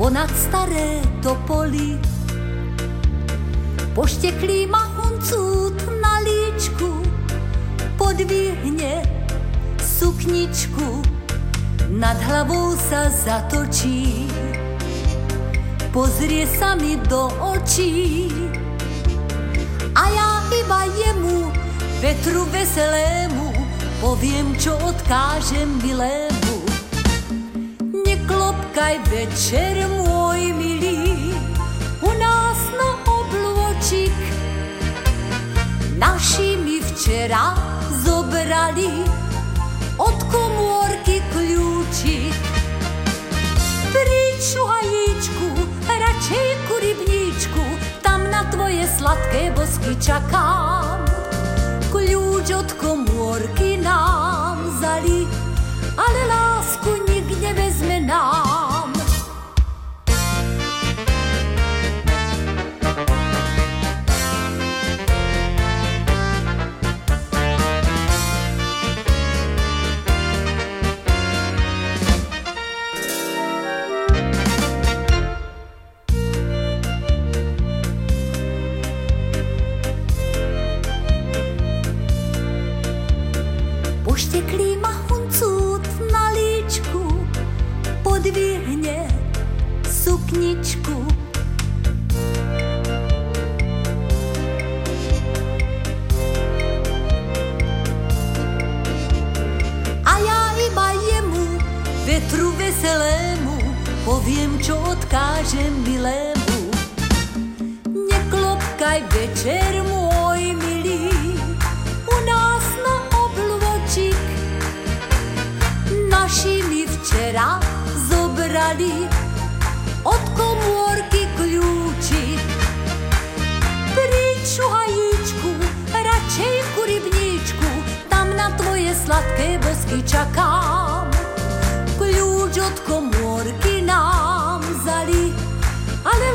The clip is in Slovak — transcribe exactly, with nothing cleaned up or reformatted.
ponad staré topoly. Pošteklý mahuncút na líčku podvihne sukničku, nad hlavou sa zatočí, pozrie sa mi do očí a ja iba jemu, vetru veselému, poviem, čo odkážem milému. Neklopkaj večer, môj milý, u nás na oblôčik. Naši mi včera zobrali od komórky kľúčik. Príď, šuhajíčku, radšej ku rybníčku, tam na tvoje sladké bosky čakám. Kľúč od komórky nám vzali, ale lásku nik nevezme nám. Pošteklý mahuncút na líčku podvihne sukničku. A ja iba jemu, vetru veselému, poviem, čo odkážem milému. Neklopkaj večer, môj milý, u nás na obločík. Naši mi včera zobrali od komórky kľúčik. Príď, šuhajíčku, radšej ku rybníčku, tam na tvoje sladké bosky čakám. Kľúč od komórky nám vzali, ale